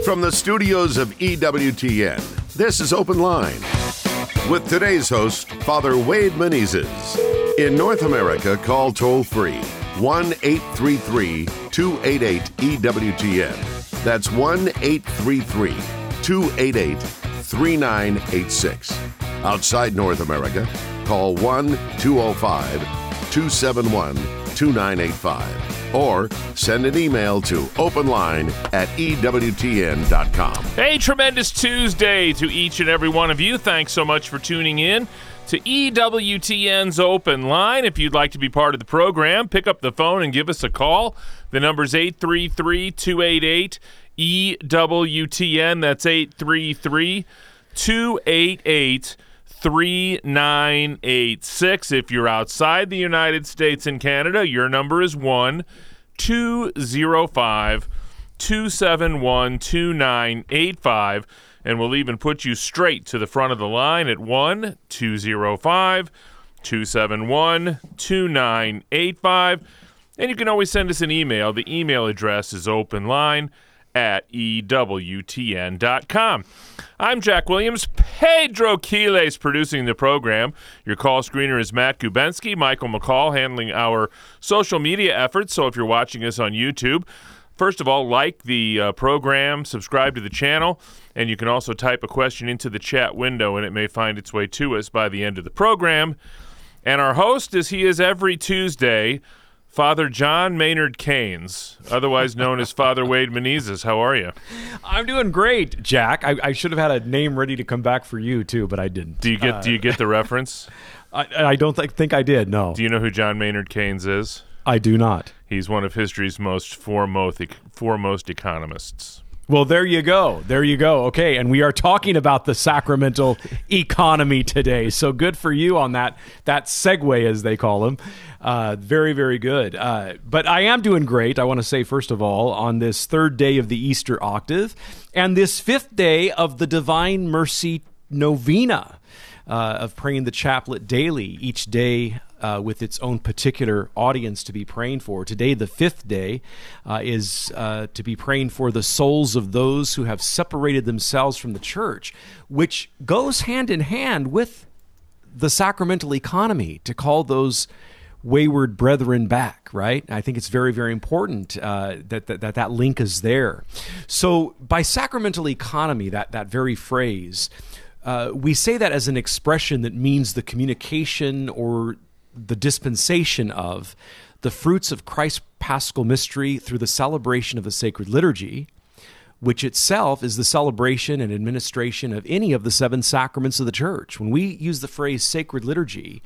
From the studios of EWTN, this is Open Line. With today's host, Father Wade Menezes. In North America, call toll-free 1-833-288-EWTN. That's 1-833-288-3986. Outside North America, call 1-205-271-2985. Or send an email to openline@ewtn.com. Hey, tremendous Tuesday to each and every one of you. Thanks so much for tuning in to EWTN's Open Line. If you'd like to be part of the program, pick up the phone and give us a call. The number's 833-288-EWTN. That's 833-288-3986. If you're outside the United States and Canada, your number is 1-205-271-2985. And we'll even put you straight to the front of the line at 1-205-271-2985. And you can always send us an email. The email address is openline@ewtn.com. I'm Jack Williams. Pedro Quiles producing the program. Your call screener is Matt Gubensky. Michael McCall handling our social media efforts. So if you're watching us on YouTube, first of all, like the program, subscribe to the channel, and you can also type a question into the chat window, and it may find its way to us by the end of the program. And our host, as he is every Tuesday, Father John Maynard Keynes, otherwise known as Father Wade Menezes. How are you? I'm doing great, Jack. I should have had a name ready to come back for you, too, but I didn't. Do you get the reference? I don't think I did, no. Do you know who John Maynard Keynes is? I do not. He's one of history's most foremost economists. Well, there you go. There you go. Okay, and we are talking about the sacramental economy today. So good for you on that segue, as they call them. Very, very good. But I am doing great, I want to say, first of all, on this third day of the Easter octave and this fifth day of the Divine Mercy Novena, of praying the chaplet daily, each day with its own particular audience to be praying for. Today, the fifth day, is to be praying for the souls of those who have separated themselves from the church, which goes hand in hand with the sacramental economy, to call those wayward brethren back, right? I think it's very, very important that link is there. So by sacramental economy, that very phrase, we say that as an expression that means the communication or the dispensation of the fruits of Christ's paschal mystery through the celebration of the sacred liturgy, which itself is the celebration and administration of any of the seven sacraments of the church. When we use the phrase sacred liturgy,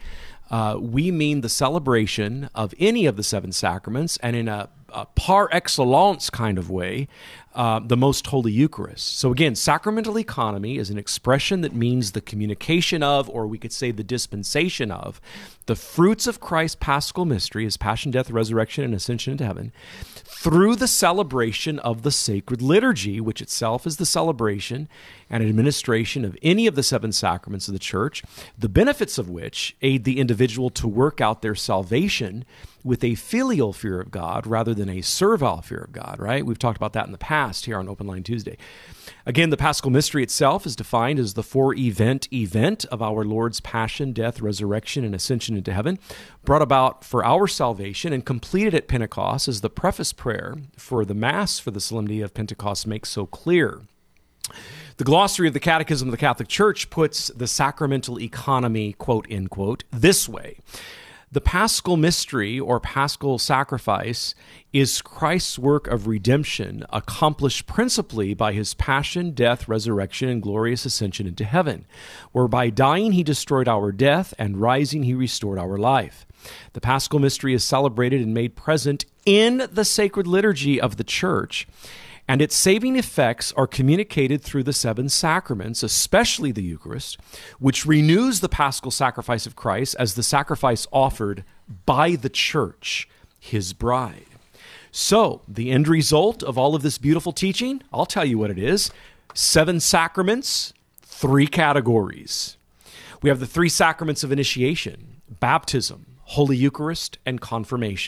we mean the celebration of any of the seven sacraments, and in a par excellence kind of way, the most holy Eucharist. So again, sacramental economy is an expression that means the communication of, or we could say the dispensation of, the fruits of Christ's paschal mystery, his passion, death, resurrection, and ascension into heaven, through the celebration of the sacred liturgy, which itself is the celebration and administration of any of the seven sacraments of the church, the benefits of which aid the individual to work out their salvation with a filial fear of God rather than a servile fear of God, right? We've talked about that in the past here on Open Line Tuesday. Again, the Paschal Mystery itself is defined as the four-event event of our Lord's passion, death, resurrection, and ascension into heaven, brought about for our salvation and completed at Pentecost, as the preface prayer for the Mass for the Solemnity of Pentecost makes so clear. The glossary of the Catechism of the Catholic Church puts the sacramental economy, quote, end quote, this way. The Paschal Mystery, or Paschal Sacrifice, is Christ's work of redemption accomplished principally by his passion, death, resurrection, and glorious ascension into heaven, where by dying he destroyed our death, and rising he restored our life. The Paschal Mystery is celebrated and made present in the sacred liturgy of the Church, and its saving effects are communicated through the seven sacraments, especially the Eucharist, which renews the paschal sacrifice of Christ as the sacrifice offered by the church, his bride. So, the end result of all of this beautiful teaching, I'll tell you what it is: 7 sacraments, 3 categories. We have the 3 sacraments of initiation: baptism, Holy Eucharist, and confirmation.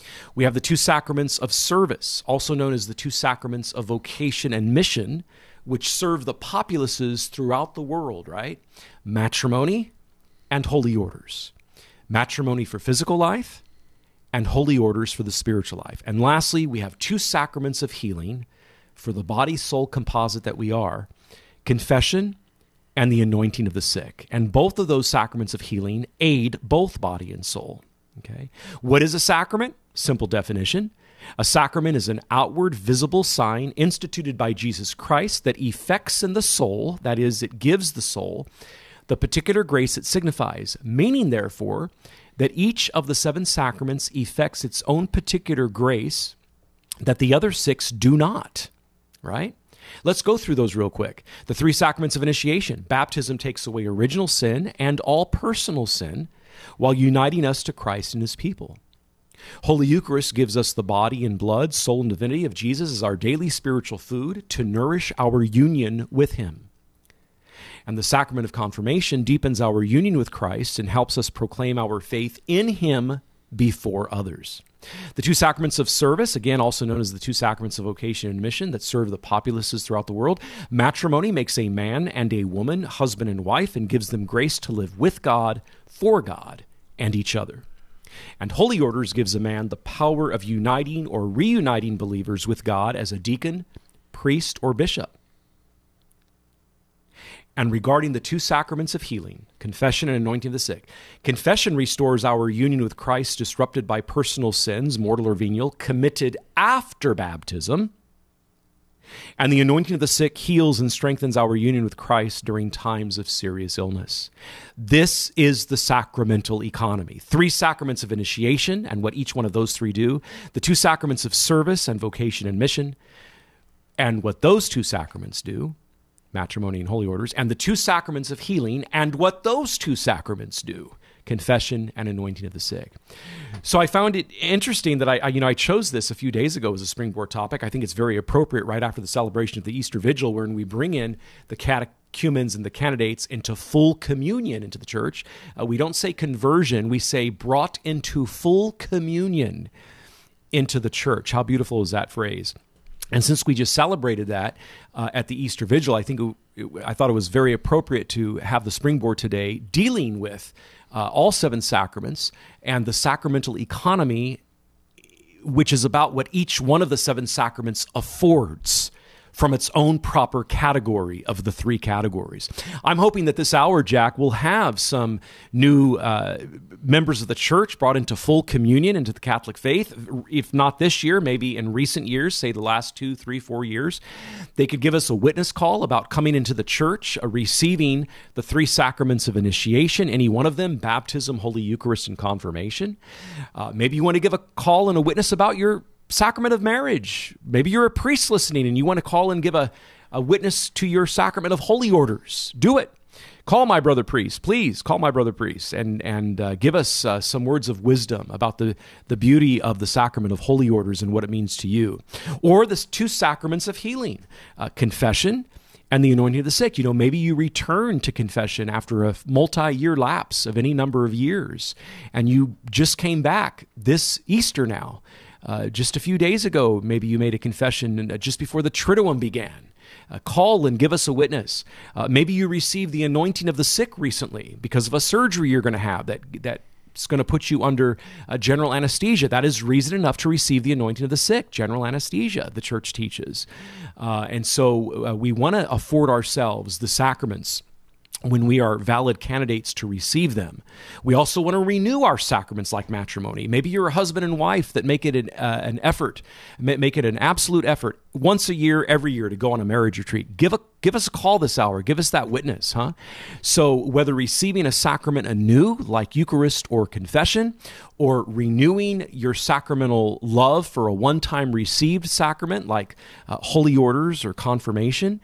We have the two sacraments of service, also known as the two sacraments of vocation and mission, which serve the populaces throughout the world, right? Matrimony and holy orders. Matrimony for physical life and holy orders for the spiritual life. And lastly, we have two sacraments of healing for the body-soul composite that we are, confession and the anointing of the sick. And both of those sacraments of healing aid both body and soul. Okay. What is a sacrament? Simple definition. A sacrament is an outward visible sign instituted by Jesus Christ that effects in the soul, that is, it gives the soul, the particular grace it signifies, meaning, therefore, that each of the 7 sacraments effects its own particular grace that the other 6 do not, right? Let's go through those real quick. The 3 sacraments of initiation. Baptism takes away original sin and all personal sin while uniting us to Christ and his people. Holy Eucharist gives us the body and blood, soul, and divinity of Jesus as our daily spiritual food to nourish our union with him. And the sacrament of confirmation deepens our union with Christ and helps us proclaim our faith in him before others. The 2 sacraments of service, again, also known as the 2 sacraments of vocation and mission that serve the populaces throughout the world. Matrimony makes a man and a woman husband and wife and gives them grace to live with God, for God, and each other. And holy orders gives a man the power of uniting or reuniting believers with God as a deacon, priest, or bishop. And regarding the 2 sacraments of healing, confession and anointing of the sick, confession restores our union with Christ disrupted by personal sins, mortal or venial, committed after baptism. And the anointing of the sick heals and strengthens our union with Christ during times of serious illness. This is the sacramental economy. 3 sacraments of initiation and what each one of those 3 do, the 2 sacraments of service and vocation and mission, and what those 2 sacraments do, matrimony and holy orders, and the 2 sacraments of healing and what those 2 sacraments do, confession and anointing of the sick. So I found it interesting that I chose this a few days ago as a springboard topic. I think it's very appropriate right after the celebration of the Easter Vigil, wherein we bring in the catechumens and the candidates into full communion into the church. We don't say conversion, we say brought into full communion into the church. How beautiful is that phrase? And since we just celebrated that at the Easter Vigil, I thought it was very appropriate to have the springboard today dealing with all 7 sacraments and the sacramental economy, which is about what each one of the 7 sacraments affords from its own proper category of the 3 categories. I'm hoping that this hour, Jack, will have some new members of the church brought into full communion into the Catholic faith. If not this year, maybe in recent years, say the last 2, 3, 4 years, they could give us a witness call about coming into the church, receiving the 3 sacraments of initiation, any one of them, baptism, Holy Eucharist, and confirmation. Maybe you want to give a call and a witness about your sacrament of marriage. Maybe you're a priest listening and you want to call and give a witness to your sacrament of holy orders. Do it. Call my brother priest. Please call my brother priest and give us some words of wisdom about the beauty of the sacrament of holy orders and what it means to you. Or the 2 sacraments of healing, confession and the anointing of the sick. Maybe you return to confession after a multi-year lapse of any number of years and you just came back this Easter now. Just a few days ago, maybe you made a confession just before the Triduum began. Call and give us a witness. Maybe you received the anointing of the sick recently because of a surgery you're going to have that's going to put you under general anesthesia. That is reason enough to receive the anointing of the sick, general anesthesia, the church teaches. And so we want to afford ourselves the sacraments when we are valid candidates to receive them. We also want to renew our sacraments like matrimony. Maybe you're a husband and wife that make it an effort, make it an absolute effort once a year, every year to go on a marriage retreat. Give us a call this hour. Give us that witness, huh? So whether receiving a sacrament anew, like Eucharist or confession, or renewing your sacramental love for a one-time received sacrament like holy orders or confirmation,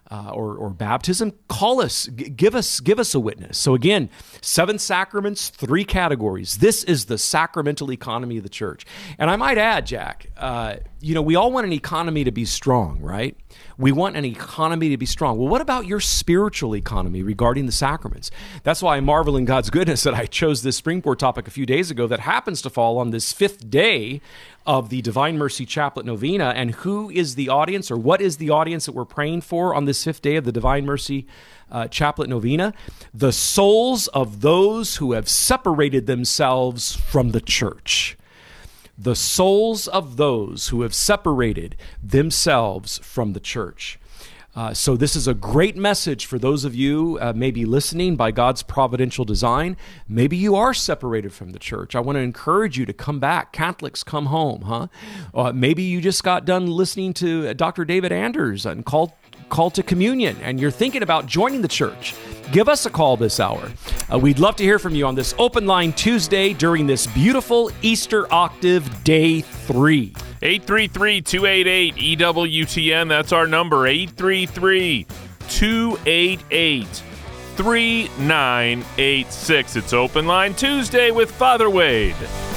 or baptism, call us, give us a witness. So again, 7 sacraments, 3 categories. This is the sacramental economy of the church. And I might add, Jack, we all want an economy to be strong, right? We want an economy to be strong. Well, what about your spiritual economy regarding the sacraments? That's why I marvel in God's goodness that I chose this springboard topic a few days ago that happens to fall on this 5th day of the Divine Mercy Chaplet Novena. And who is the audience, or what is the audience that we're praying for on this 5th day of the Divine Mercy Chaplet Novena? The souls of those who have separated themselves from the church. The souls of those who have separated themselves from the church. So this is a great message for those of you maybe listening by God's providential design. Maybe you are separated from the church. I want to encourage you to come back. Catholics, come home, huh? Maybe you just got done listening to Dr. David Anders and call to communion, and you're thinking about joining the church. Give us a call this hour. We'd love to hear from you on this Open Line Tuesday during this beautiful Easter Octave Day 3. 833-288-EWTN. That's our number, 833-288-3986. It's Open Line Tuesday with Father Wade.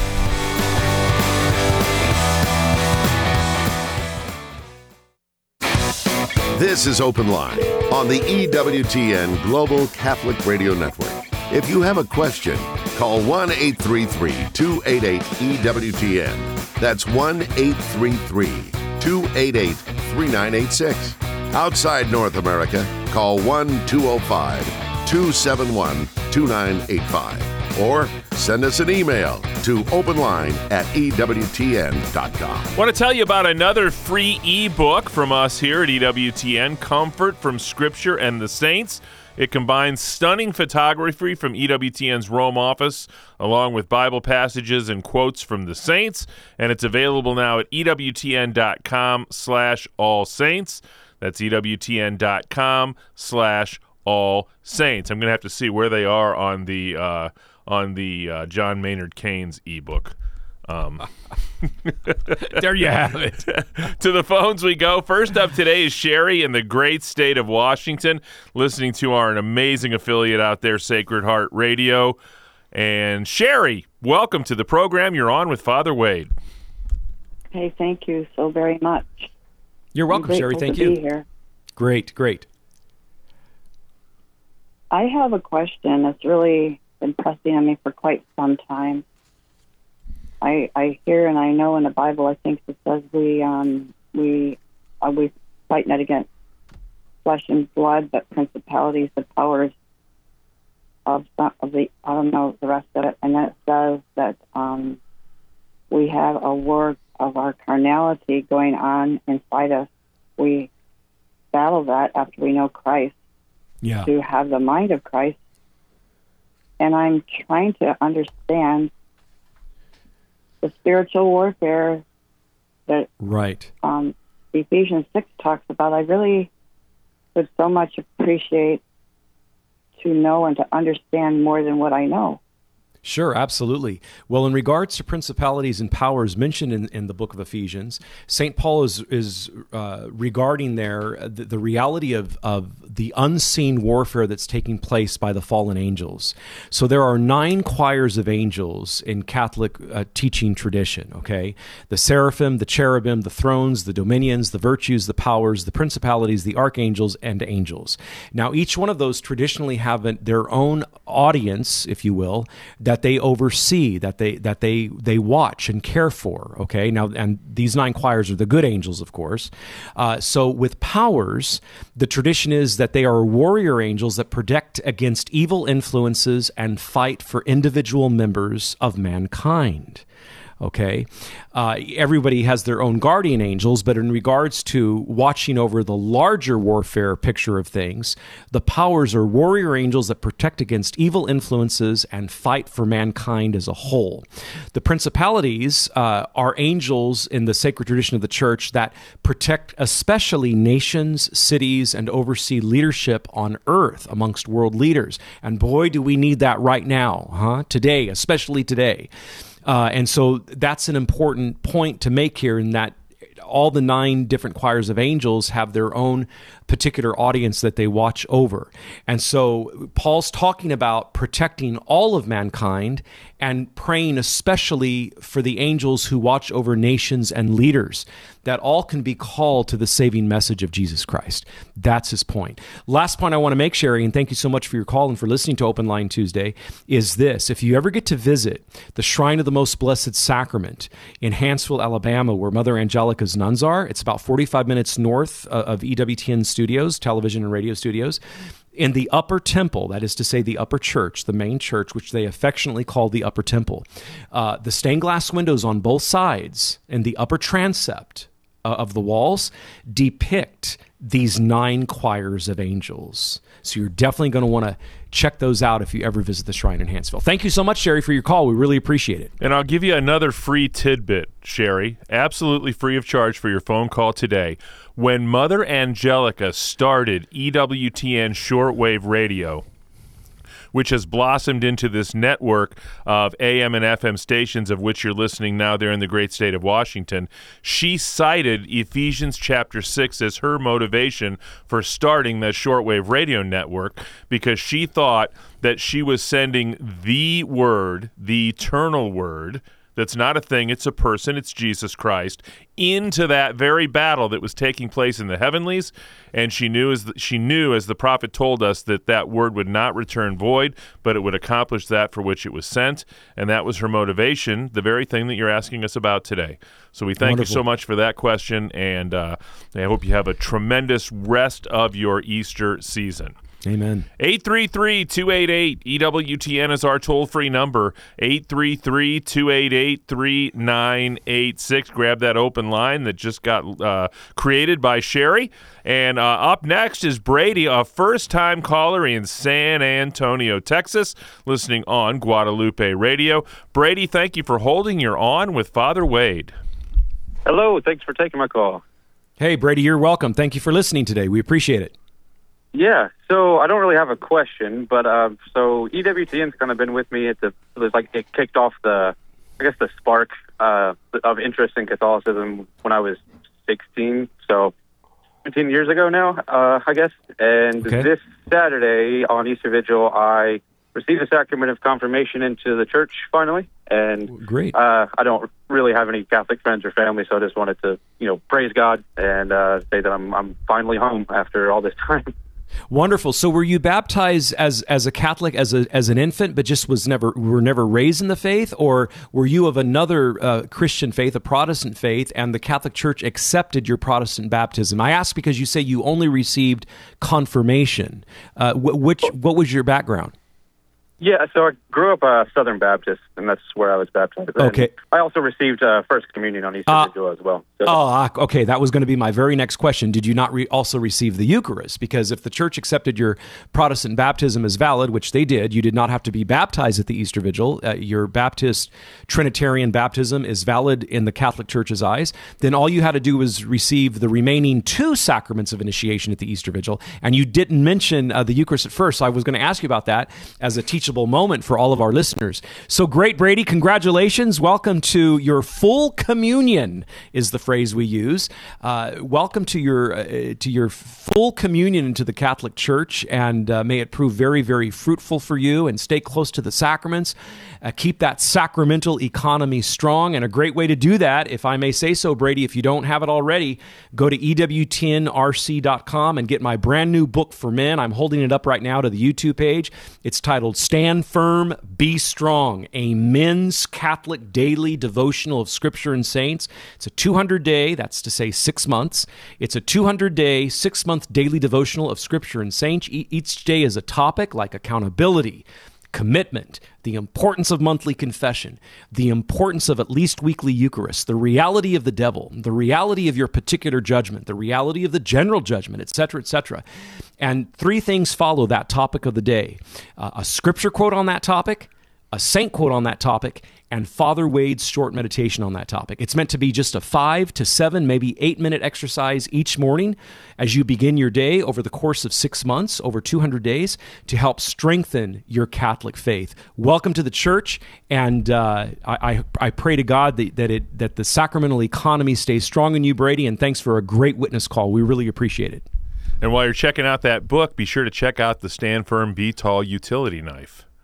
This is Open Line on the EWTN Global Catholic Radio Network. If you have a question, call 1-833-288-EWTN. That's 1-833-288-3986. Outside North America, call 1-205-271-2985. Or send us an email to openline@ewtn.com. Want to tell you about another free ebook from us here at EWTN, Comfort from Scripture and the Saints. It combines stunning photography from EWTN's Rome office, along with Bible passages and quotes from the saints, and it's available now at EWTN.com/allsaints. That's EWTN.com/allsaints. I'm going to have to see where they are on the John Maynard Keynes ebook. There you have it. To the phones we go. First up today is Sherry in the great state of Washington, listening to our amazing affiliate out there, Sacred Heart Radio. And Sherry, welcome to the program. You're on with Father Wade. Hey, thank you so very much. You're welcome, Sherry. Thank you. Be here. Great. I have a question that's really been pressing on me for quite some time. I hear and I know in the Bible, I think it says we fight not against flesh and blood, but principalities, the powers of the, I don't know the rest of it. And that says that we have a war of our carnality going on inside us. We battle that after we know Christ, to have the mind of Christ. And I'm trying to understand the spiritual warfare that Ephesians 6 talks about. I really would so much appreciate to know and to understand more than what I know. Sure, absolutely. Well, in regards to principalities and powers mentioned in the book of Ephesians, St. Paul is regarding there the reality of the unseen warfare that's taking place by the fallen angels. So there are 9 choirs of angels in Catholic teaching tradition, okay? The seraphim, the cherubim, the thrones, the dominions, the virtues, the powers, the principalities, the archangels, and angels. Now, each one of those traditionally have their own audience, if you will, that they oversee, that they watch and care for, okay? Now, and these 9 choirs are the good angels, of course. So with powers, the tradition is that they are warrior angels that protect against evil influences and fight for individual members of mankind. Okay, everybody has their own guardian angels, but in regards to watching over the larger warfare picture of things, the powers are warrior angels that protect against evil influences and fight for mankind as a whole. The principalities are angels in the sacred tradition of the church that protect especially nations, cities, and oversee leadership on earth amongst world leaders. And boy, do we need that right now, today, especially today. And so that's an important point to make here, in that all the 9 different choirs of angels have their own particular audience that they watch over. And so Paul's talking about protecting all of mankind and praying especially for the angels who watch over nations and leaders, that all can be called to the saving message of Jesus Christ. That's his point. Last point I want to make, Sherry, and thank you so much for your call and for listening to Open Line Tuesday, is this. If you ever get to visit the Shrine of the Most Blessed Sacrament in Hanceville, Alabama, where Mother Angelica's nuns are, it's about 45 minutes north of EWTN studios, television and radio studios. In the upper temple, that is to say the upper church, the main church, which they affectionately call the upper temple, the stained glass windows on both sides and the upper transept of the walls depict these 9 choirs of angels. So you're definitely going to want to check those out if you ever visit the shrine in Hanceville. Thank you so much, Sherry, for your call. We really appreciate it. And I'll give you another free tidbit, Sherry, absolutely free of charge for your phone call today. When Mother Angelica started EWTN shortwave radio, which has blossomed into this network of AM and FM stations of which you're listening now there in the great state of Washington, she cited Ephesians chapter 6 as her motivation for starting that shortwave radio network, because she thought that she was sending the word, the eternal word, that's not a thing, it's a person, it's Jesus Christ, into that very battle that was taking place in the heavenlies. And she knew, as the prophet told us, that word would not return void, but it would accomplish that for which it was sent. And that was her motivation, the very thing that you're asking us about today. So we thank you so much for that question, and I hope you have a tremendous rest of your Easter season. Amen. 833-288-EWTN is our toll-free number, 833-288-3986. Grab that open line that just got created by Sherry. And up next is Brady, a first-time caller in San Antonio, Texas, listening on Guadalupe Radio. Brady, thank you for holding. You're on with Father Wade. Hello. Thanks for taking my call. Hey, Brady, you're welcome. Thank you for listening today. We appreciate it. Yeah, so I don't really have a question, but so EWTN's kind of been with me. It kicked off the spark of interest in Catholicism when I was 16, so 17 years ago now, I guess. And This Saturday on Easter Vigil, I received the sacrament of confirmation into the church finally. And great. I don't really have any Catholic friends or family, so I just wanted to, praise God and say that I'm finally home after all this time. Wonderful. So were you baptized as a Catholic as an infant, but just were never raised in the faith, or were you of another Christian faith, a Protestant faith, and the Catholic Church accepted your Protestant baptism? I ask because you say you only received confirmation. What was your background? Yeah, so I grew up a Southern Baptist, and that's where I was baptized. Okay. And I also received First Communion on Easter Vigil as well. So. Okay. That was going to be my very next question. Did you not also receive the Eucharist? Because if the Church accepted your Protestant baptism as valid, which they did, you did not have to be baptized at the Easter Vigil. Your Baptist Trinitarian baptism is valid in the Catholic Church's eyes. Then all you had to do was receive the remaining 2 sacraments of initiation at the Easter Vigil. And you didn't mention the Eucharist at first, so I was going to ask you about that as a teachable moment for all of our listeners. So great, Brady. Congratulations. Welcome to your full communion is the phrase we use. Welcome to your full communion into the Catholic Church, and may it prove very, very fruitful for you, and stay close to the sacraments. Keep that sacramental economy strong, and a great way to do that, if I may say so, Brady, if you don't have it already, go to EWTNRC.com and get my brand new book for men. I'm holding it up right now to the YouTube page. It's titled Stand Firm, Be Strong, a men's Catholic daily devotional of Scripture and Saints. It's a 200-day, that's to say 6 months. It's a 200-day, 6-month daily devotional of Scripture and Saints. Each day is a topic like accountability, commitment, the importance of monthly confession, the importance of at least weekly Eucharist, the reality of the devil, the reality of your particular judgment, the reality of the general judgment, etc., etc. And 3 things follow that topic of the day. A scripture quote on that topic, a saint quote on that topic, and Father Wade's short meditation on that topic. It's meant to be just a 5 to 7, maybe 8-minute exercise each morning as you begin your day over the course of 6 months, over 200 days, to help strengthen your Catholic faith. Welcome to the church, and I pray to God that the sacramental economy stays strong in you, Brady, and thanks for a great witness call. We really appreciate it. And while you're checking out that book, be sure to check out the Stand Firm, Be Tall utility knife.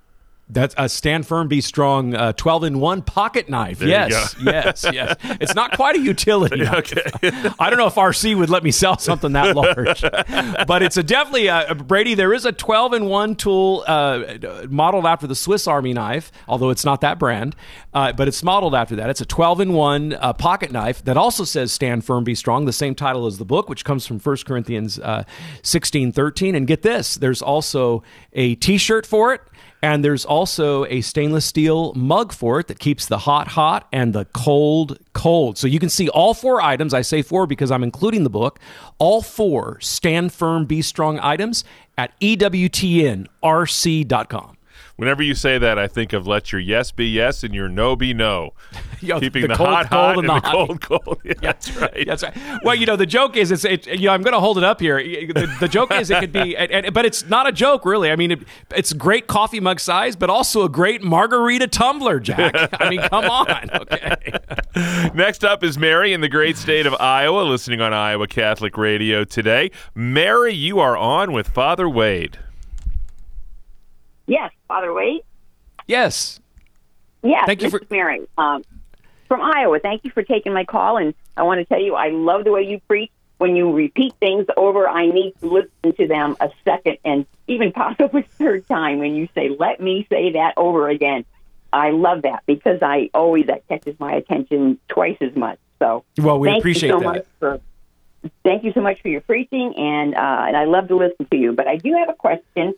That's a Stand Firm, Be Strong 12-in-1 pocket knife. There yes. It's not quite a utility knife. Okay. I don't know if RC would let me sell something that large, but it's definitely Brady. There is a 12-in-1 tool modeled after the Swiss Army knife, although it's not that brand, but it's modeled after that. It's a 12-in-1 pocket knife that also says Stand Firm, Be Strong, the same title as the book, which comes from 1 Corinthians 16:13. And get this, there's also a T-shirt for it. And there's also a stainless steel mug for it that keeps the hot and the cold. So you can see all 4 items. I say 4 because I'm including the book. All 4 Stand Firm, Be Strong items at EWTNRC.com. Whenever you say that, I think of let your yes be yes and your no be no. Keeping the cold, hot cold and the cold. Yeah, that's right. That's right. Well, the joke is, I'm going to hold it up here. The joke is it could be, but it's not a joke, really. I mean, it's great coffee mug size, but also a great margarita tumbler, Jack. I mean, come on. Okay. Next up is Mary in the great state of Iowa, listening on Iowa Catholic Radio today. Mary, you are on with Father Wade. Yes, Father Wade. Yes. Yes, Thank you this is Mary from Iowa. Thank you for taking my call, and I want to tell you I love the way you preach. When you repeat things over, I need to listen to them a second and even possibly third time when you say, let me say that over again. I love that because that catches my attention twice as much. So, well, we appreciate that. Thank you so much for your preaching, and I love to listen to you. But I do have a question.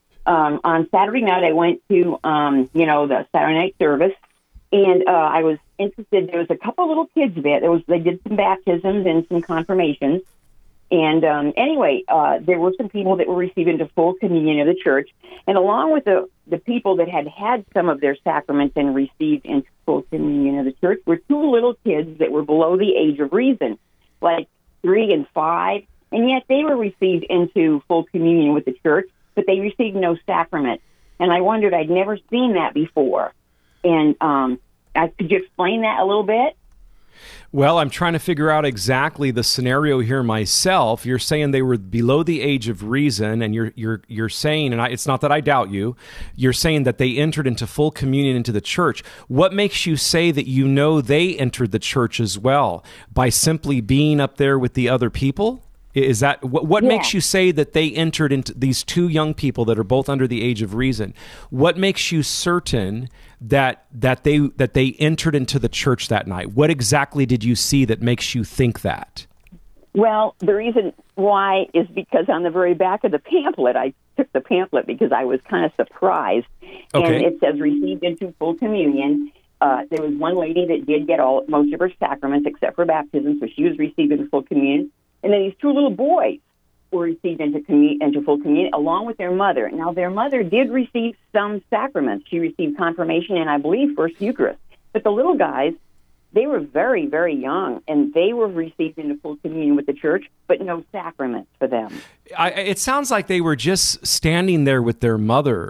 On Saturday night, I went to, the Saturday night service, and I was interested. There was a couple little kids there. They did some baptisms and some confirmations. And there were some people that were received into full communion of the church. And along with the people that had some of their sacraments and received into full communion of the church were 2 little kids that were below the age of reason, like 3 and 5. And yet they were received into full communion with the church, but they received no sacrament. And I wondered, I'd never seen that before. And could you explain that a little bit? Well, I'm trying to figure out exactly the scenario here myself. You're saying they were below the age of reason, and you're saying, and it's not that I doubt you, you're saying that they entered into full communion into the church. What makes you say that they entered the church as well? By simply being up there with the other people? Is that what makes you say that they entered into these 2 young people that are both under the age of reason? What makes you certain that they entered into the church that night? What exactly did you see that makes you think that? Well, the reason why is because on the very back of the pamphlet, I took the pamphlet because I was kind of surprised, and it says received into full communion. There was one lady that did get most of her sacraments except for baptism, so she was received into full communion. And then these 2 little boys were received into full communion along with their mother. Now, their mother did receive some sacraments. She received confirmation and, I believe, First Eucharist. But the little guys, they were very, very young, and they were received into full communion with the church, but no sacraments for them. It sounds like they were just standing there with their mother.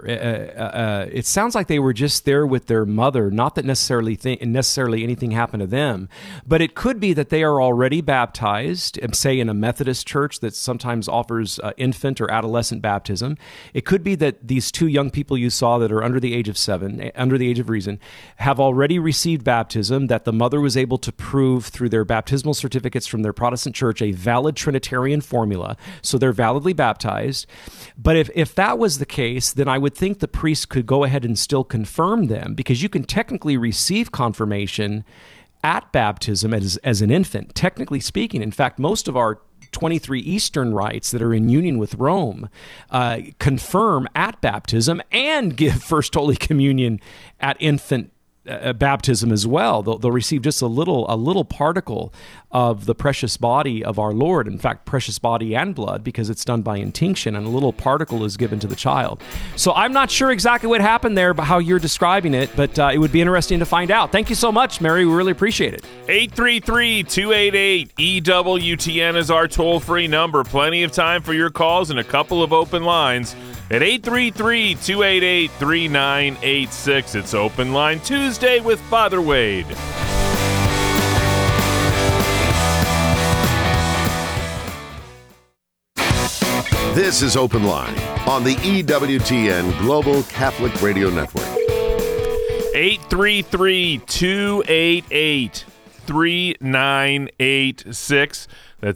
It sounds like they were just there with their mother, not that necessarily anything happened to them. But it could be that they are already baptized, say in a Methodist church that sometimes offers infant or adolescent baptism. It could be that these 2 young people you saw that are under the age of 7, under the age of reason, have already received baptism, that the mother was able to prove through their baptismal certificates from their Protestant church a valid Trinitarian formula, so they're validly baptized. But if that was the case, then I would think the priest could go ahead and still confirm them, because you can technically receive confirmation at baptism as an infant, technically speaking. In fact, most of our 23 Eastern rites that are in union with Rome confirm at baptism and give First Holy Communion at infant baptism as well. They'll receive just a little particle of the precious body of our Lord. In fact, precious body and blood, because it's done by intinction, and a little particle is given to the child. So I'm not sure exactly what happened there, but how you're describing it, but it would be interesting to find out. Thank you so much, Mary. We really appreciate it. 833-288-EWTN is our toll-free number. Plenty of time for your calls and a couple of open lines at 833-288-3986. It's Open Line Tuesday with Father Wade. This is Open Line on the EWTN Global Catholic Radio Network. 833-288-3986. That's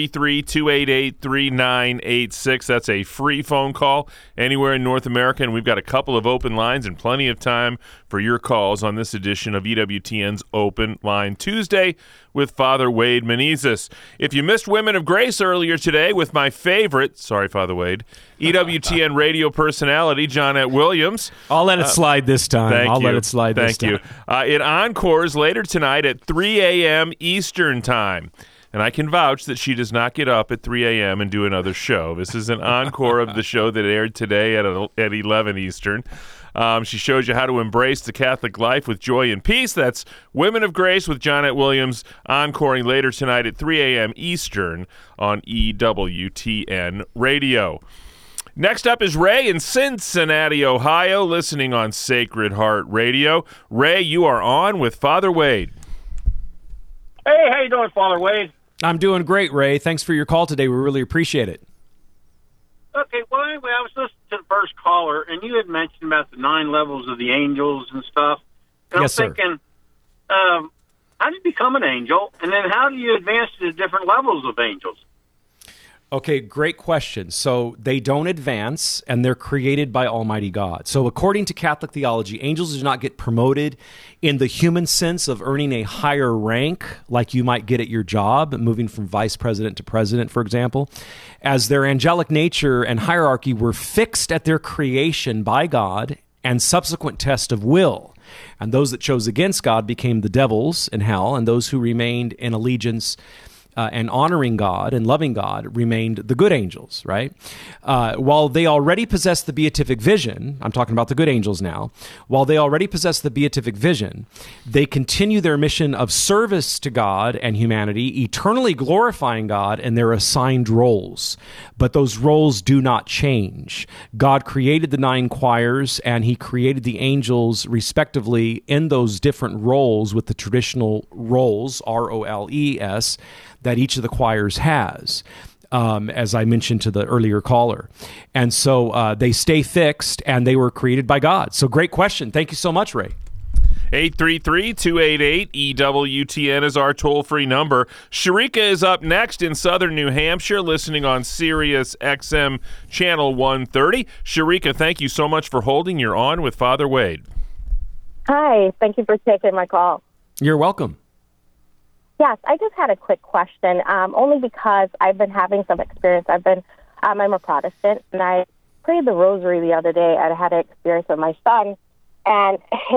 833-288-3986. That's a free phone call anywhere in North America, and we've got a couple of open lines and plenty of time for your calls on this edition of EWTN's Open Line Tuesday with Father Wade Menezes. If you missed Women of Grace earlier today with my favorite, sorry, Father Wade, EWTN radio personality, Johnette Williams. I'll let it slide this time. Let it slide this time. Thank you. It encores later tonight at 3 a.m. Eastern Time. And I can vouch that she does not get up at 3 a.m. and do another show. This is an encore of the show that aired today at 11 Eastern. She shows you how to embrace the Catholic life with joy and peace. That's Women of Grace with Johnette Williams, encoring later tonight at 3 a.m. Eastern on EWTN Radio. Next up is Ray in Cincinnati, Ohio, listening on Sacred Heart Radio. Ray, you are on with Father Wade. Hey, how you doing, Father Wade? I'm doing great, Ray. Thanks for your call today. We really appreciate it. Okay, well, anyway, I was listening to the first caller, and you had mentioned about the 9 levels of the angels and stuff. And Yes, I was thinking, how do you become an angel, and then how do you advance to the different levels of angels? Okay, great question. So they don't advance, and they're created by Almighty God. So according to Catholic theology, angels do not get promoted in the human sense of earning a higher rank like you might get at your job, moving from vice president to president, for example, as their angelic nature and hierarchy were fixed at their creation by God and subsequent test of will. And those that chose against God became the devils in hell, and those who remained in allegiance and honoring God and loving God remained the good angels, right? While they already possess the beatific vision, I'm talking about the good angels now, while they already possess the beatific vision, they continue their mission of service to God and humanity, eternally glorifying God in their assigned roles. But those roles do not change. God created the 9 choirs, and he created the angels respectively in those different roles with the traditional roles, R-O-L-E-S, that each of the choirs has, as I mentioned to the earlier caller. And so they stay fixed, and they were created by God. So great question. Thank you so much, Ray. 833-288-EWTN is our toll-free number. Sharika is up next in southern New Hampshire, listening on Sirius XM Channel 130. Sharika, thank you so much for holding. You're on with Father Wade. Hi. Thank you for taking my call. You're welcome. Yes, I just had a quick question, only because I've been having some experience. I'm a Protestant, and I prayed the rosary the other day, and I had an experience with my son, and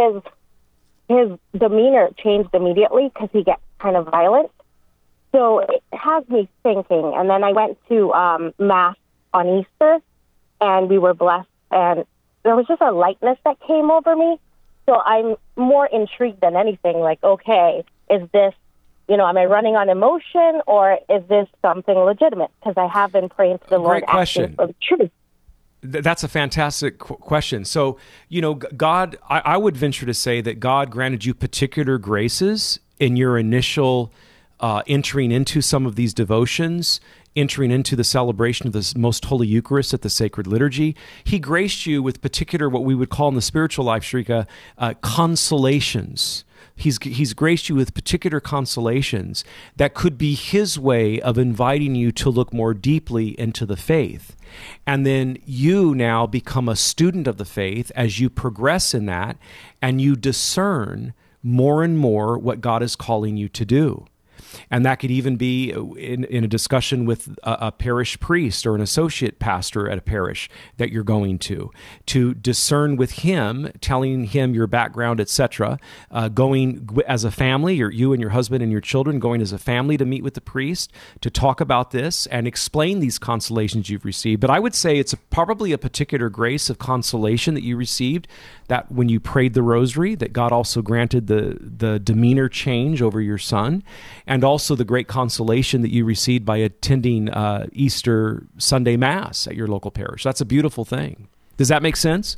his demeanor changed immediately because he gets kind of violent. So it has me thinking, and then I went to Mass on Easter, and we were blessed, and there was just a lightness that came over me. So I'm more intrigued than anything, like, okay, is this, am I running on emotion, or is this something legitimate? Because I have been praying to the Lord asking for the truth. That's a fantastic question. So, God, I would venture to say that God granted you particular graces in your initial entering into some of these devotions, entering into the celebration of the Most Holy Eucharist at the Sacred Liturgy. He graced you with particular, what we would call in the spiritual life, Shrika, consolations. He's graced you with particular consolations that could be his way of inviting you to look more deeply into the faith. And then you now become a student of the faith as you progress in that, and you discern more and more what God is calling you to do. And that could even be in a discussion with a parish priest or an associate pastor at a parish that you're going to discern with him, telling him your background, etc., going as a family, you and your husband and your children, going as a family to meet with the priest to talk about this and explain these consolations you've received. But I would say it's probably a particular grace of consolation that you received, that when you prayed the rosary, that God also granted the demeanor change over your son, and also the great consolation that you received by attending Easter Sunday Mass at your local parish. That's a beautiful thing. Does that make sense?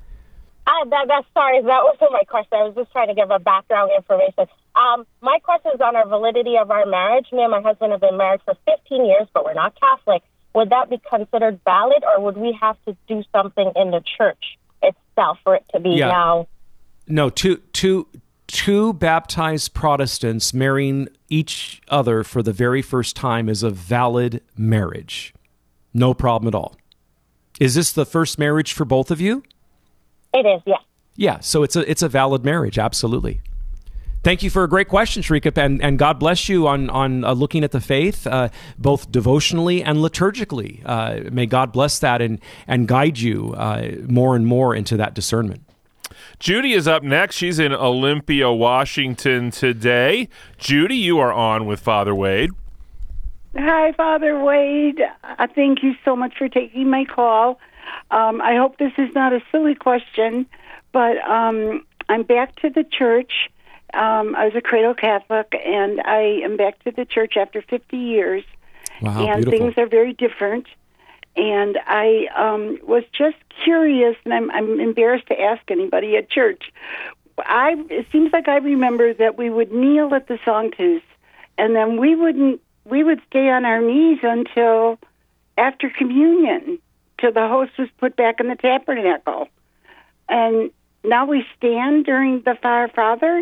Sorry, that wasn't my question. I was just trying to give a background information. My question is on our validity of our marriage. Me and my husband have been married for 15 years, but we're not Catholic. Would that be considered valid, or would we have to do something in the church itself for it to be now? No, two baptized Protestants marrying each other for the very first time is a valid marriage. No problem at all. Is this the first marriage for both of you? It is, yes. Yeah, so it's a valid marriage, absolutely. Thank you for a great question, Shrika, and God bless you on looking at the faith, both devotionally and liturgically. May God bless that and guide you more and more into that discernment. Judy is up next. She's in Olympia, Washington today. Judy, you are on with Father Wade. Hi, Father Wade. Thank you so much for taking my call. I hope this is not a silly question, but I'm back to the church. I was a cradle Catholic, and I am back to the church after 50 years. Wow, and beautiful. things are very different. And I was just curious, and I'm embarrassed to ask anybody at church. It seems like I remember that we would kneel at the Sanctus, and then we would stay on our knees until after communion, till the host was put back in the tabernacle. And now we stand during the Father.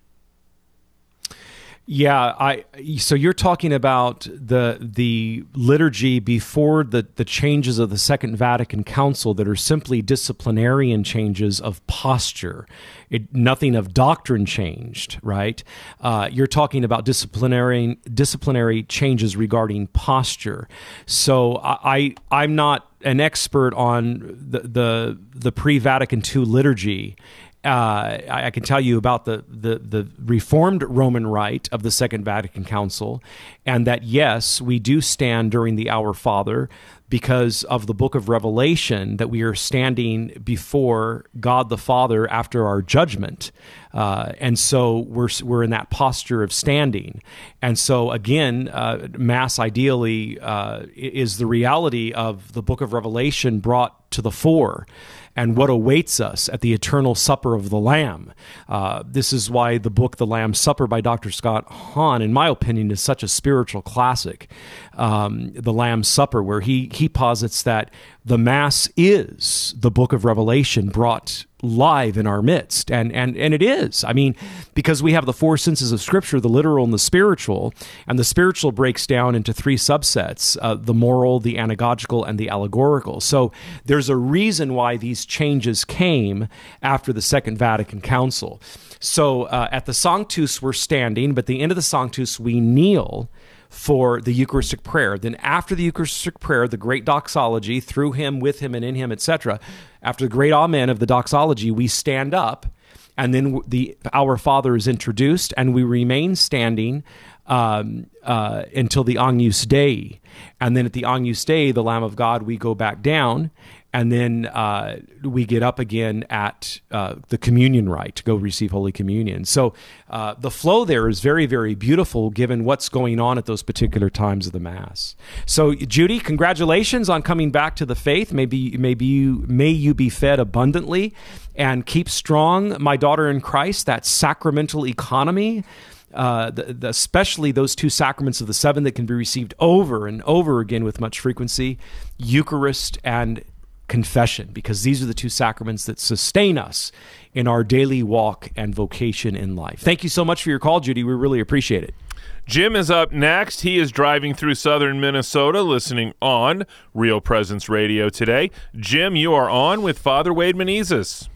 Yeah, so you're talking about the liturgy before the changes of the Second Vatican Council that are simply disciplinarian changes of posture. Nothing of doctrine changed, right? You're talking about disciplinary changes regarding posture. So I'm not an expert on the pre-Vatican II liturgy. I can tell you about the Reformed Roman Rite of the Second Vatican Council, and that, yes, we do stand during the Our Father because of the book of Revelation, that we are standing before God the Father after our judgment. And so we're in that posture of standing. And so, again, Mass ideally is the reality of the book of Revelation brought to the fore, and what awaits us at the eternal supper of the Lamb. This is why the book The Lamb's Supper by Dr. Scott Hahn, in my opinion, is such a spiritual classic. The Lamb's Supper, where he posits that the Mass is the book of Revelation brought live in our midst. And it is. I mean, because we have the four senses of Scripture, the literal and the spiritual, and the spiritual breaks down into three subsets, the moral, the anagogical, and the allegorical. So there's a reason why these changes came after the Second Vatican Council. So at the Sanctus, we're standing, but at the end of the Sanctus, we kneel for the Eucharistic prayer. Then after the Eucharistic prayer, the great doxology, through him, with him, and in him, etc., after the great Amen of the doxology, we stand up, and then the Our Father is introduced, and we remain standing until the Agnus Dei. And then at the Agnus Dei, the Lamb of God, we go back down, and then we get up again at the communion rite to go receive Holy Communion. So the flow there is very, very beautiful given what's going on at those particular times of the Mass. So, Judy, congratulations on coming back to the faith. May you be fed abundantly and keep strong, my daughter in Christ, that sacramental economy. Especially those two sacraments of the seven that can be received over and over again with much frequency, Eucharist and confession, because these are the two sacraments that sustain us in our daily walk and vocation in life. Thank you so much for your call, Judy. We really appreciate it. Jim is up next. He is driving through southern Minnesota, listening on Real Presence Radio today. Jim, you are on with Father Wade Menezes.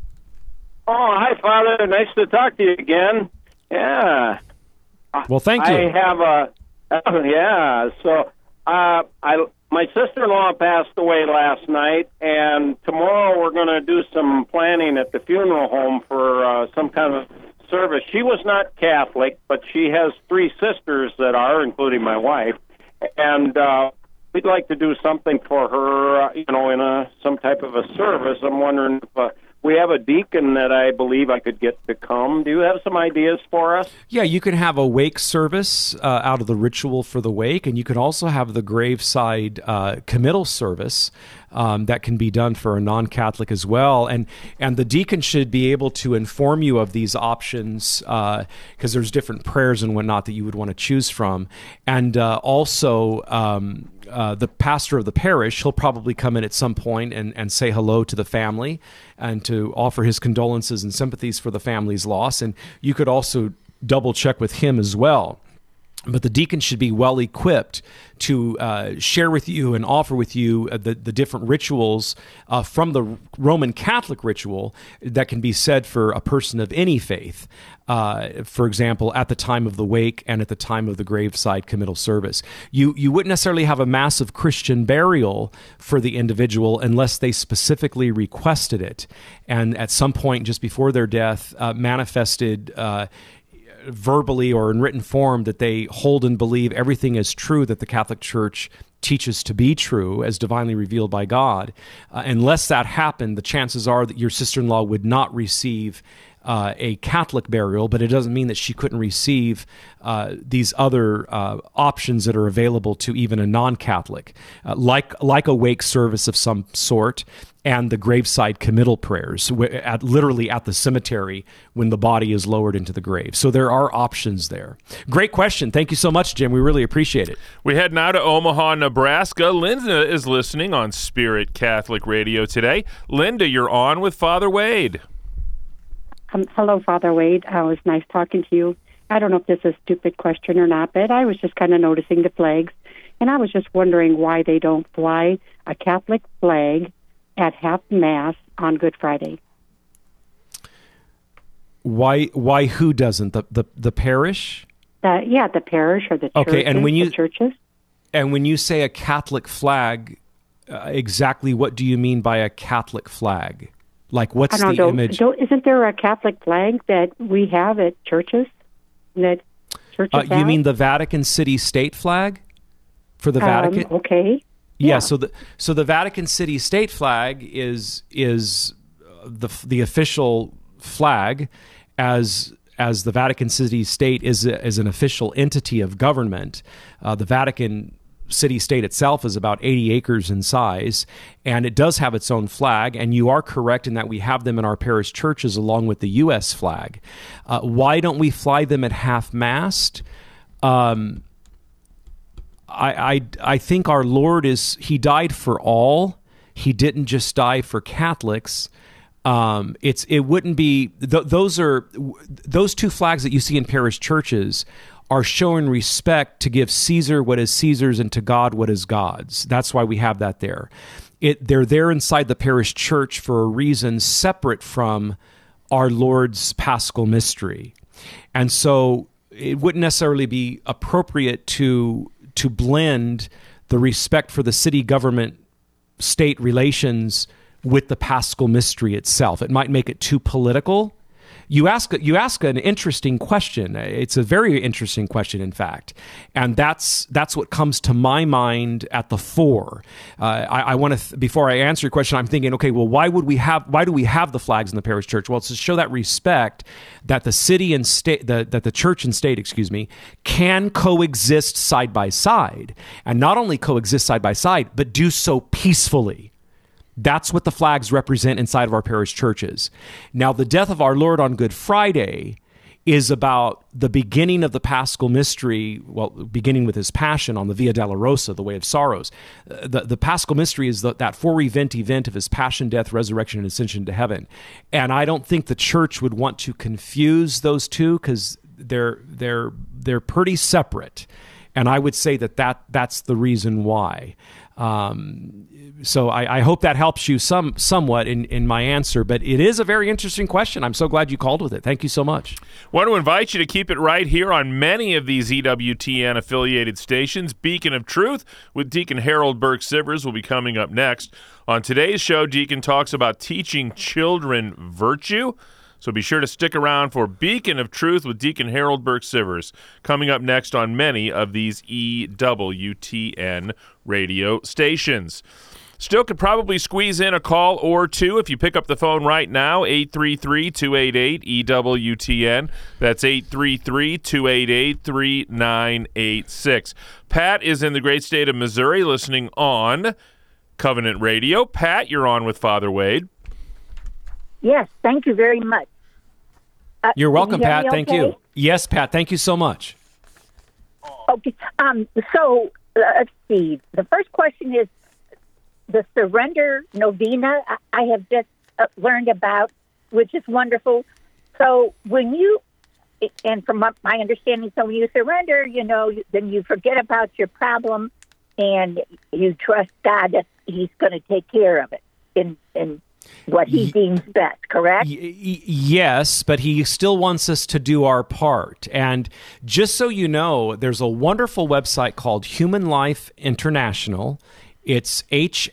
Oh, hi, Father. Nice to talk to you again. Yeah. Well, thank you. I have So, my sister-in-law passed away last night, and tomorrow we're going to do some planning at the funeral home for some kind of service. She was not Catholic, but she has three sisters that are, including my wife, and we'd like to do something for her, in some type of a service. I'm wondering if we have a deacon that I believe I could get to come. Do you have some ideas for us? Yeah, you can have a wake service out of the ritual for the wake, and you can also have the graveside committal service that can be done for a non-Catholic as well. And the deacon should be able to inform you of these options, because there's different prayers and whatnot that you would want to choose from. And also, the pastor of the parish, he'll probably come in at some point and say hello to the family and to offer his condolences and sympathies for the family's loss. And you could also double check with him as well. But the deacon should be well equipped to share with you and offer with you the different rituals from the Roman Catholic ritual that can be said for a person of any faith. For example, at the time of the wake and at the time of the graveside committal service. You wouldn't necessarily have a massive Christian burial for the individual unless they specifically requested it. And at some point just before their death, manifested verbally or in written form that they hold and believe everything is true that the Catholic Church teaches to be true as divinely revealed by God. Unless that happened, the chances are that your sister-in-law would not receive a Catholic burial, but it doesn't mean that she couldn't receive these other options that are available to even a non-Catholic, like a wake service of some sort and the graveside committal prayers, literally at the cemetery when the body is lowered into the grave. So there are options there. Great question. Thank you so much, Jim. We really appreciate it. We head now to Omaha, Nebraska. Linda is listening on Spirit Catholic Radio today. Linda, you're on with Father Wade. Hello, Father Wade. It was nice talking to you. I don't know if this is a stupid question or not, but I was just kind of noticing the flags, and I was just wondering why they don't fly a Catholic flag at half Mass on Good Friday. Why? Who doesn't? The parish? The parish or the churches. Okay, and when the churches. And when you say a Catholic flag, exactly what do you mean by a Catholic flag? Like, what's the image? Isn't there a Catholic flag that we have at churches? That churches have? You mean the Vatican City State flag for the Vatican? Okay. Yeah. So the Vatican City State flag is the official flag, as the Vatican City State is an official entity of government. The Vatican City-state itself is about 80 acres in size, and it does have its own flag, and you are correct in that we have them in our parish churches along with the U.S. flag. Why don't we fly them at half-mast? I think our Lord He died for all. He didn't just die for Catholics. It wouldn't be, those two flags that you see in parish churches are showing respect to give Caesar what is Caesar's and to God what is God's. That's why we have that there. They're there inside the parish church for a reason separate from our Lord's Paschal mystery. And so it wouldn't necessarily be appropriate to blend the respect for the city government state relations with the Paschal mystery itself. It might make it too political. You ask an interesting question. It's a very interesting question, in fact, and that's what comes to my mind at the fore. I want to before I answer your question, I'm thinking, okay, well, why do we have the flags in the parish church? Well, it's to show that respect that the city and state, that the church and state, can coexist side by side, and not only coexist side by side, but do so peacefully. That's what the flags represent inside of our parish churches. Now, the death of our Lord on Good Friday is about the beginning of the Paschal mystery, well, beginning with his passion on the Via Dolorosa, the Way of Sorrows. The Paschal mystery is that four-event event of his passion, death, resurrection, and ascension to heaven. And I don't think the church would want to confuse those two because they're pretty separate. And I would say that's the reason why. So I hope that helps you somewhat in my answer, but it is a very interesting question. I'm so glad you called with it. Thank you so much. Want to invite you to keep it right here on many of these EWTN-affiliated stations. Beacon of Truth with Deacon Harold Burke-Sivers will be coming up next. On today's show, Deacon talks about teaching children virtue. So be sure to stick around for Beacon of Truth with Deacon Harold Burke-Sivers coming up next on many of these EWTN radio stations. Still could probably squeeze in a call or two if you pick up the phone right now, 833-288-EWTN. That's 833-288-3986. Pat is in the great state of Missouri listening on Covenant Radio. Pat, you're on with Father Wade. Yes, thank you very much. You're welcome, Pat. Okay? Thank you. Yes, Pat. Thank you so much. Okay. So let's see. The first question is the Surrender Novena. I have just learned about, which is wonderful. So when you, and from my understanding, so when you surrender, then you forget about your problem and you trust God that He's going to take care of it in what He deems best, correct? Yes, but He still wants us to do our part. And just so you know, there's a wonderful website called Human Life International. It's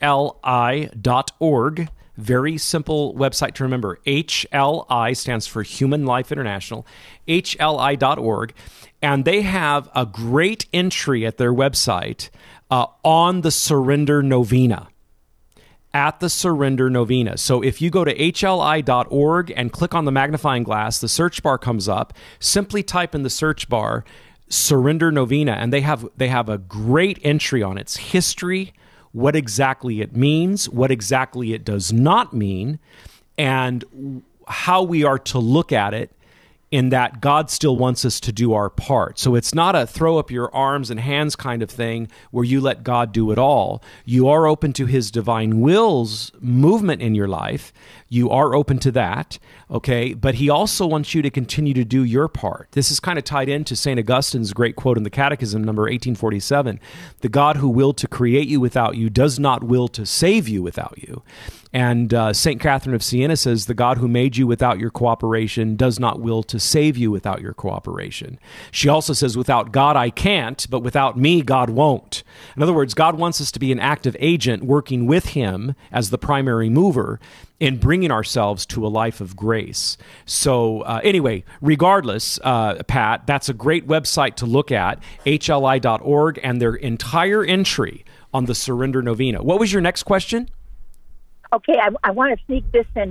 HLI.org. Very simple website to remember. HLI stands for Human Life International, HLI.org. And they have a great entry at their website on the Surrender Novena. At the Surrender Novena. So if you go to hli.org and click on the magnifying glass, the search bar comes up. Simply type in the search bar Surrender Novena, and they have a great entry on its history, what exactly it means, what exactly it does not mean, and how we are to look at it, in that God still wants us to do our part. So it's not a throw up your arms and hands kind of thing where you let God do it all. You are open to His divine will's movement in your life. You are open to that, okay? But He also wants you to continue to do your part. This is kind of tied into St. Augustine's great quote in the Catechism, number 1847. The God who willed to create you without you does not will to save you without you. And St. Catherine of Siena says, the God who made you without your cooperation does not will to save you without your cooperation. She also says, without God I can't, but without me God won't. In other words, God wants us to be an active agent working with Him as the primary mover in bringing ourselves to a life of grace. So anyway, regardless, Pat, that's a great website to look at, hli.org, and their entire entry on the Surrender Novena. What was your next question? Okay, I want to sneak this in.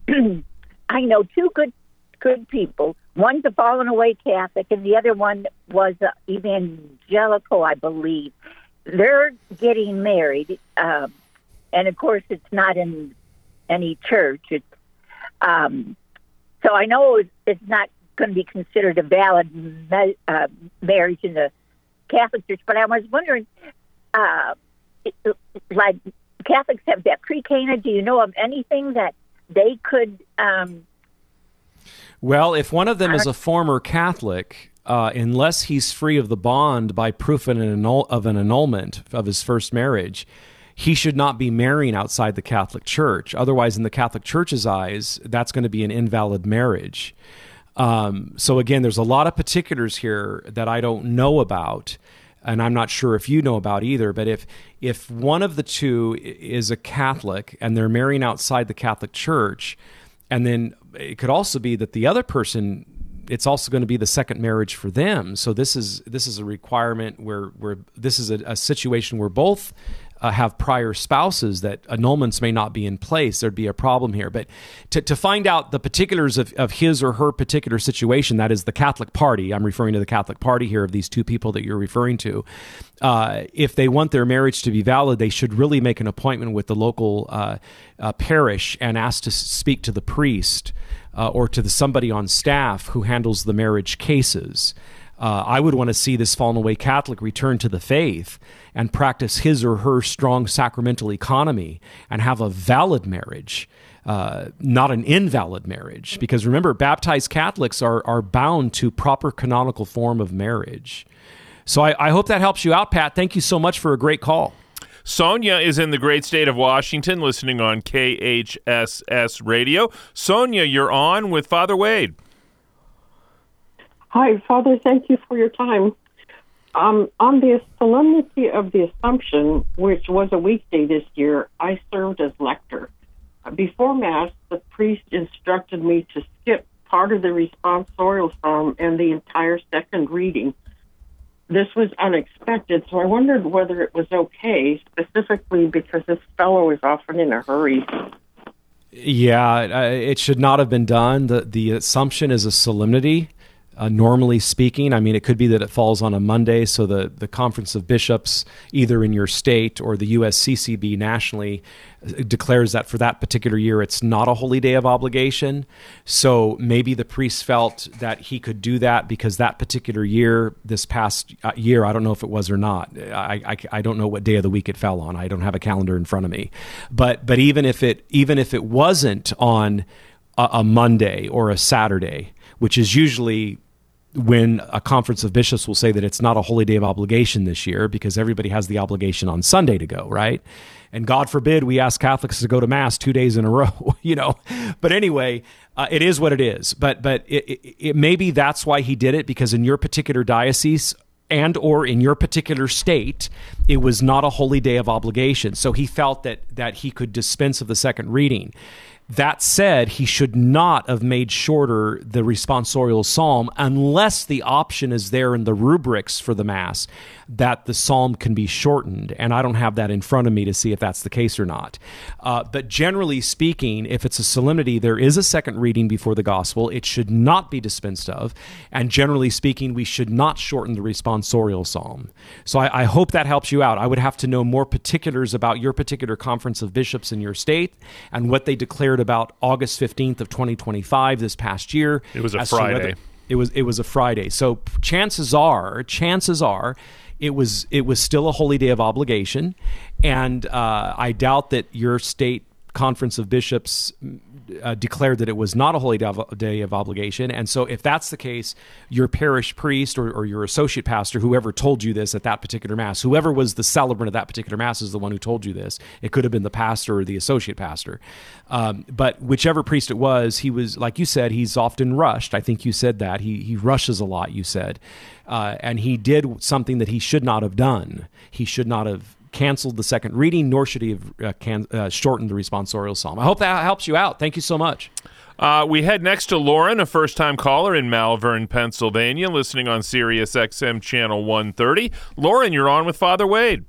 I know two good people. One's a fallen away Catholic, and the other one was evangelical, I believe. They're getting married, and of course, it's not in any church. It's so I know it's not going to be considered a valid marriage in the Catholic Church. But I was wondering, like, Catholics have that pre-Cana. Do you know of anything that they could? Well, if one of them is a former Catholic, unless he's free of the bond by proof of an annulment of his first marriage, he should not be marrying outside the Catholic Church. Otherwise, in the Catholic Church's eyes, that's going to be an invalid marriage. So again, there's a lot of particulars here that I don't know about, and I'm not sure if you know about either, but if one of the two is a Catholic and they're marrying outside the Catholic Church, and then it could also be that the other person, it's also going to be the second marriage for them. So this is a requirement where this is a situation where both have prior spouses, that annulments may not be in place. There'd be a problem here. But to find out the particulars of his or her particular situation, that is the Catholic party, I'm referring to the Catholic party here of these two people that you're referring to, if they want their marriage to be valid, they should really make an appointment with the local parish and ask to speak to the priest or to somebody on staff who handles the marriage cases. I would want to see this fallen away Catholic return to the faith and practice his or her strong sacramental economy and have a valid marriage, not an invalid marriage. Because remember, baptized Catholics are bound to proper canonical form of marriage. So I hope that helps you out, Pat. Thank you so much for a great call. Sonia is in the great state of Washington, listening on KHSS Radio. Sonia, you're on with Father Wade. Hi, Father. Thank you for your time. On the Solemnity of the Assumption, which was a weekday this year, I served as lector. Before Mass, the priest instructed me to skip part of the responsorial psalm and the entire second reading. This was unexpected, so I wondered whether it was okay, specifically because this fellow is often in a hurry. Yeah, it should not have been done. The Assumption is a solemnity. Normally speaking, I mean, it could be that it falls on a Monday, so the Conference of Bishops, either in your state or the USCCB nationally, declares that for that particular year, it's not a holy day of obligation. So maybe the priest felt that he could do that because that particular year, this past year, I don't know if it was or not. I don't know what day of the week it fell on. I don't have a calendar in front of me. But even if it wasn't on a Monday or a Saturday, which is usually when a Conference of Bishops will say that it's not a holy day of obligation this year because everybody has the obligation on Sunday to go, right? And God forbid we ask Catholics to go to Mass 2 days in a row, But anyway, it is what it is. But it maybe that's why he did it, because in your particular diocese and or in your particular state, it was not a holy day of obligation. So he felt that he could dispense of the second reading. That said, he should not have made shorter the responsorial psalm unless the option is there in the rubrics for the Mass that the psalm can be shortened. And I don't have that in front of me to see if that's the case or not. But generally speaking, if it's a solemnity, there is a second reading before the gospel. It should not be dispensed of. And generally speaking, we should not shorten the responsorial psalm. So I hope that helps you out. I would have to know more particulars about your particular Conference of Bishops in your state and what they declared about August 15th of 2025 this past year. It was a Friday. It was a Friday. So chances are it was still a holy day of obligation, and I doubt that your state Conference of Bishops declared that it was not a holy day of obligation. And so if that's the case, your parish priest or your associate pastor, whoever told you this at that particular Mass, whoever was the celebrant of that particular Mass is the one who told you this. It could have been the pastor or the associate pastor. But whichever priest it was, he was, like you said, he's often rushed. I think you said that. He rushes a lot, you said. And he did something that he should not have done. He should not have canceled the second reading, nor should he have shortened the responsorial psalm. I hope that helps you out. Thank you so much. We head next to Lauren, a first-time caller in Malvern, Pennsylvania, listening on Sirius XM Channel 130. Lauren, you're on with Father Wade.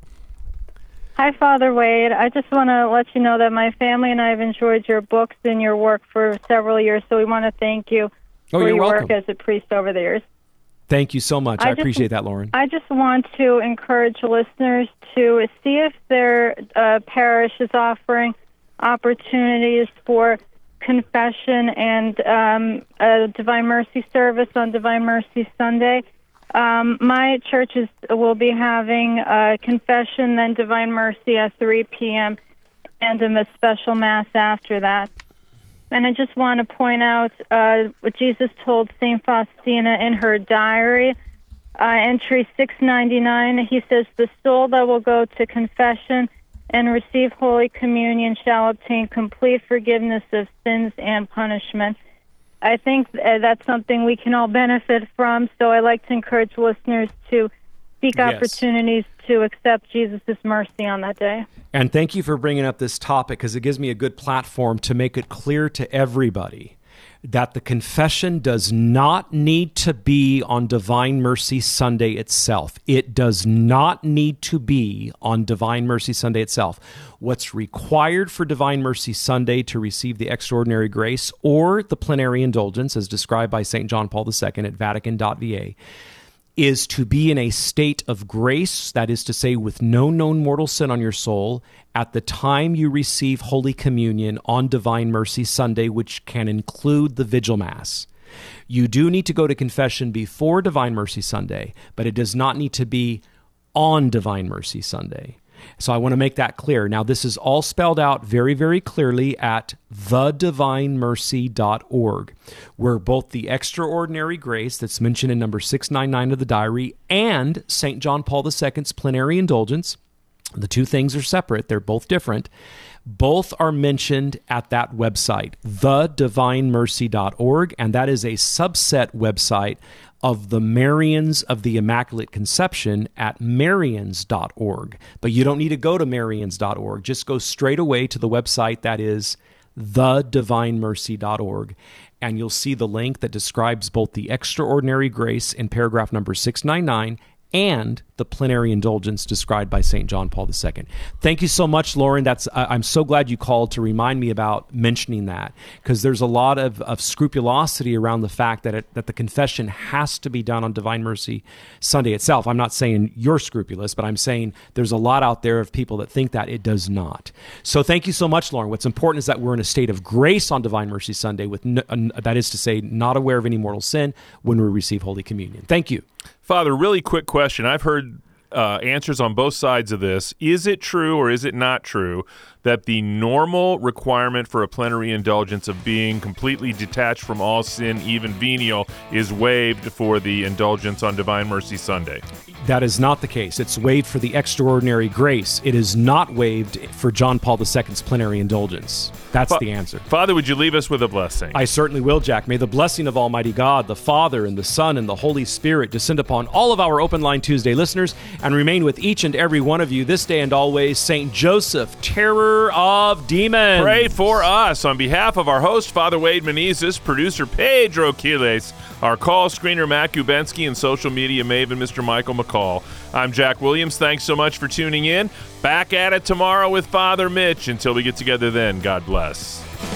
Hi, Father Wade. I just want to let you know that my family and I have enjoyed your books and your work for several years, so we want to thank you for your work as a priest over the years. Thank you so much. I appreciate that, Lauren. I just want to encourage listeners to see if their parish is offering opportunities for confession and a Divine Mercy service on Divine Mercy Sunday. My church will be having confession, then Divine Mercy at 3 p.m., and a special Mass after that. And I just want to point out what Jesus told St. Faustina in her diary, entry 699. He says, "The soul that will go to confession and receive Holy Communion shall obtain complete forgiveness of sins and punishment." I think that's something we can all benefit from, so I like to encourage listeners to seek opportunities to accept Jesus' mercy on that day. And thank you for bringing up this topic, because it gives me a good platform to make it clear to everybody that the confession does not need to be on Divine Mercy Sunday itself. It does not need to be on Divine Mercy Sunday itself. What's required for Divine Mercy Sunday to receive the extraordinary grace or the plenary indulgence, as described by St. John Paul II at Vatican.va, is to be in a state of grace, that is to say, with no known mortal sin on your soul, at the time you receive Holy Communion on Divine Mercy Sunday, which can include the Vigil Mass. You do need to go to confession before Divine Mercy Sunday, but it does not need to be on Divine Mercy Sunday. So I want to make that clear. Now, this is all spelled out very, very clearly at thedivinemercy.org, where both the extraordinary grace that's mentioned in number 699 of the diary and St. John Paul II's plenary indulgence, the two things are separate, they're both different, both are mentioned at that website, thedivinemercy.org, and that is a subset website of the Marians of the Immaculate Conception at Marians.org. But you don't need to go to Marians.org. Just go straight away to the website that is thedivinemercy.org, and you'll see the link that describes both the extraordinary grace in paragraph number 699 and the plenary indulgence described by St. John Paul II. Thank you so much, Lauren. I'm so glad you called to remind me about mentioning that, because there's a lot of scrupulosity around the fact that the confession has to be done on Divine Mercy Sunday itself. I'm not saying you're scrupulous, but I'm saying there's a lot out there of people that think that it does not. So thank you so much, Lauren. What's important is that we're in a state of grace on Divine Mercy Sunday, with that is to say, not aware of any mortal sin when we receive Holy Communion. Thank you. Father, really quick question. I've heard answers on both sides of this. Is it true or is it not true that the normal requirement for a plenary indulgence of being completely detached from all sin, even venial, is waived for the indulgence on Divine Mercy Sunday? That is not the case. It's waived for the extraordinary grace. It is not waived for John Paul II's plenary indulgence. That's the answer. Father, would you leave us with a blessing? I certainly will, Jack. May the blessing of Almighty God, the Father, and the Son, and the Holy Spirit descend upon all of our Open Line Tuesday listeners and remain with each and every one of you this day and always. St. Joseph, terror of demons, pray for us. On behalf of our host, Father Wade Menezes, producer Pedro Quiles, our call screener Matt Gubensky, and social media maven Mr. Michael McCall, I'm Jack Williams. Thanks so much for tuning in. Back at it tomorrow with Father Mitch. Until we get together then, God bless.